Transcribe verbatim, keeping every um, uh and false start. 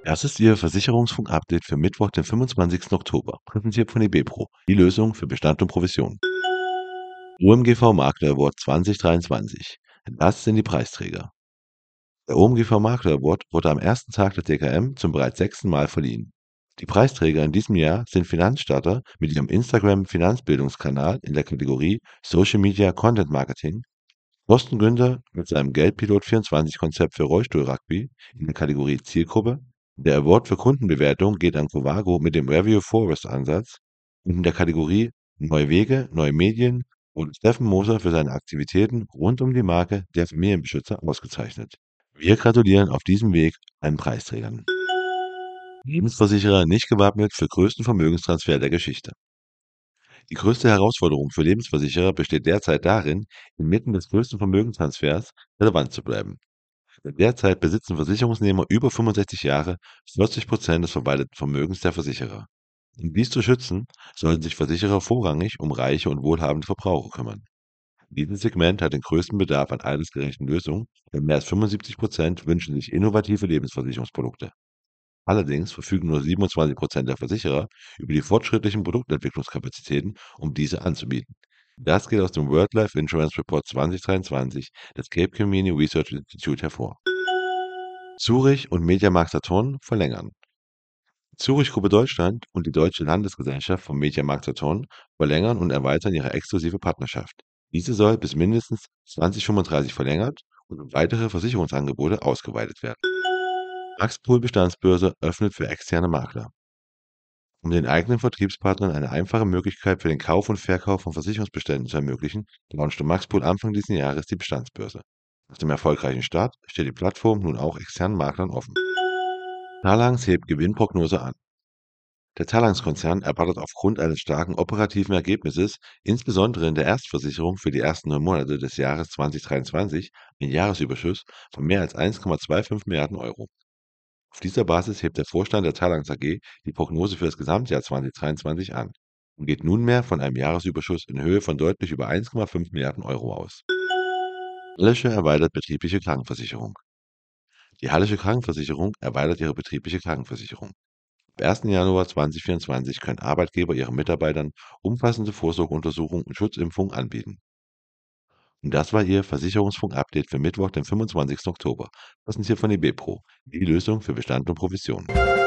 Das ist Ihr Versicherungsfunk-Update für Mittwoch, den fünfundzwanzigsten Oktober, präsentiert von eBepro, die Lösung für Bestand und Provision. O M G V Makler Award zwanzig dreiundzwanzig. Das sind die Preisträger. Der O M G V Makler Award wurde am ersten Tag der D K M zum bereits sechsten Mal verliehen. Die Preisträger in diesem Jahr sind Finanzstarter mit ihrem Instagram-Finanzbildungskanal in der Kategorie Social Media Content Marketing, Thorsten Günther mit seinem Geldpilot vierundzwanzig-Konzept für Rollstuhl-Rugby in der Kategorie Zielgruppe. Der Award für Kundenbewertung geht an Covago mit dem Review Forest Ansatz und in der Kategorie Neue Wege, neue Medien wurde Steffen Moser für seine Aktivitäten rund um die Marke Der Familienbeschützer ausgezeichnet. Wir gratulieren auf diesem Weg allen Preisträgern. Lebensversicherer nicht gewappnet für größten Vermögenstransfer der Geschichte. Die größte Herausforderung für Lebensversicherer besteht derzeit darin, inmitten des größten Vermögenstransfers relevant zu bleiben. Denn derzeit besitzen Versicherungsnehmer über fünfundsechzig Jahre vierzig Prozent des verwalteten Vermögens der Versicherer. Um dies zu schützen, sollten sich Versicherer vorrangig um reiche und wohlhabende Verbraucher kümmern. Dieses Segment hat den größten Bedarf an altersgerechten Lösungen, denn mehr als fünfundsiebzig Prozent wünschen sich innovative Lebensversicherungsprodukte. Allerdings verfügen nur siebenundzwanzig Prozent der Versicherer über die fortschrittlichen Produktentwicklungskapazitäten, um diese anzubieten. Das geht aus dem World Life Insurance Report zwanzig dreiundzwanzig des Cape Community Research Institute hervor. Zurich und Mediamarkt Saturn verlängern. Zurich Gruppe Deutschland und die Deutsche Landesgesellschaft vom Mediamarkt Saturn verlängern und erweitern ihre exklusive Partnerschaft. Diese soll bis mindestens zwanzig fünfunddreißig verlängert und um weitere Versicherungsangebote ausgeweitet werden. Maxpool Bestandsbörse öffnet für externe Makler. Um den eigenen Vertriebspartnern eine einfache Möglichkeit für den Kauf und Verkauf von Versicherungsbeständen zu ermöglichen, launchte Maxpool Anfang dieses Jahres die Bestandsbörse. Nach dem erfolgreichen Start steht die Plattform nun auch externen Maklern offen. Talanx hebt Gewinnprognose an. Der Talanx-Konzern erwartet aufgrund eines starken operativen Ergebnisses, insbesondere in der Erstversicherung für die ersten neun Monate des Jahres zwanzig dreiundzwanzig, einen Jahresüberschuss von mehr als eins Komma fünfundzwanzig Milliarden Euro. Auf dieser Basis hebt der Vorstand der Talanx A G die Prognose für das Gesamtjahr zwanzig dreiundzwanzig an und geht nunmehr von einem Jahresüberschuss in Höhe von deutlich über eins Komma fünf Milliarden Euro aus. Hallische erweitert betriebliche Krankenversicherung. Die Hallische Krankenversicherung erweitert ihre betriebliche Krankenversicherung. Ab ersten Januar zweitausendvierundzwanzig können Arbeitgeber ihren Mitarbeitern umfassende Vorsorgeuntersuchungen und Schutzimpfungen anbieten. Und das war Ihr Versicherungsfunk-Update für Mittwoch, den fünfundzwanzigsten Oktober. Präsentiert von eBepro, die Lösung für Bestand und Provision.